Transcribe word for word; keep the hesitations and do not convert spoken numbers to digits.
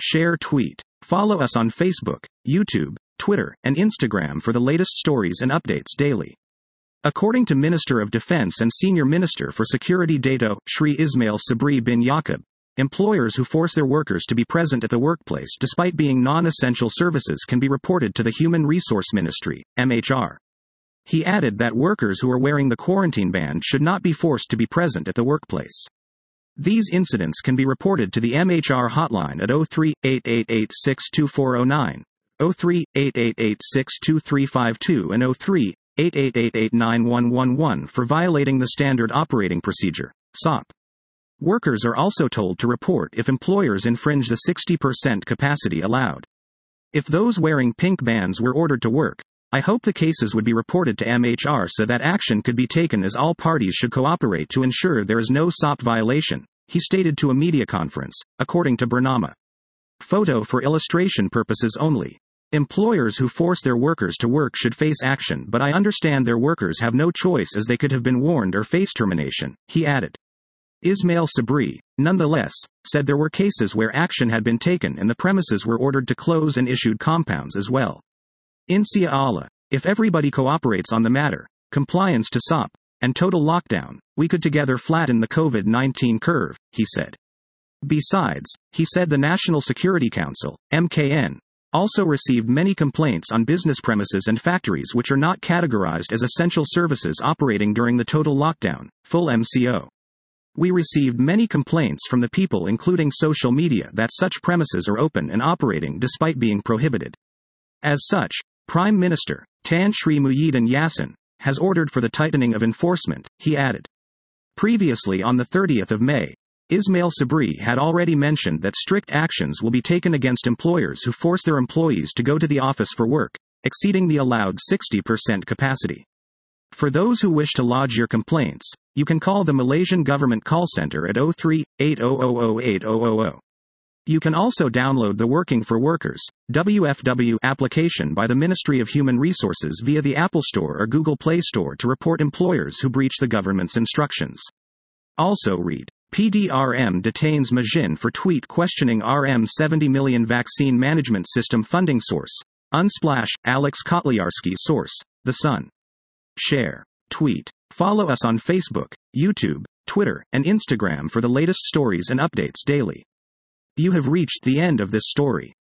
share, tweet. Follow us on Facebook, YouTube, Twitter, and Instagram for the latest stories and updates daily. According to Minister of Defense and Senior Minister for Security Dato Shri Ismail Sabri bin Yaqub, employers who force their workers to be present at the workplace despite being non-essential services can be reported to the Human Resource Ministry, M H R. He added that workers who are wearing the quarantine band should not be forced to be present at the workplace. These incidents can be reported to the M H R hotline at zero three, eight eight eight, six two four zero nine, zero three, eight eight eight, six two three five two and zero three, eight eight eight, eight nine one one one for violating the Standard Operating Procedure, S O P. Workers are also told to report if employers infringe the sixty percent capacity allowed. If those wearing pink bands were ordered to work, I hope the cases would be reported to M H R so that action could be taken, as all parties should cooperate to ensure there is no S O P violation, he stated to a media conference, according to Burnama. Photo for illustration purposes only. Employers who force their workers to work should face action, but I understand their workers have no choice as they could have been warned or face termination, he added. Ismail Sabri, nonetheless, said there were cases where action had been taken and the premises were ordered to close and issued compounds as well. Insha Allah, if everybody cooperates on the matter, compliance to S O P, and total lockdown, we could together flatten the COVID nineteen curve, he said. Besides, he said the National Security Council, M K N, also received many complaints on business premises and factories which are not categorized as essential services operating during the total lockdown, full M C O. We received many complaints from the people, including social media, that such premises are open and operating despite being prohibited. As such, Prime Minister, Tan Sri Muhyiddin Yassin, has ordered for the tightening of enforcement, he added. Previously, on the thirtieth of May, Ismail Sabri had already mentioned that strict actions will be taken against employers who force their employees to go to the office for work, exceeding the allowed sixty percent capacity. For those who wish to lodge your complaints, you can call the Malaysian Government Call Center at zero three, eight hundred, eight hundred. You can also download the Working for Workers, W F W application by the Ministry of Human Resources via the Apple Store or Google Play Store to report employers who breach the government's instructions. Also read, P D R M detains Majin for tweet questioning R M seventy million vaccine management system funding source. Unsplash, Alex Kotliarsky source, The Sun. Share, tweet. Follow us on Facebook, YouTube, Twitter, and Instagram for the latest stories and updates daily. You have reached the end of this story.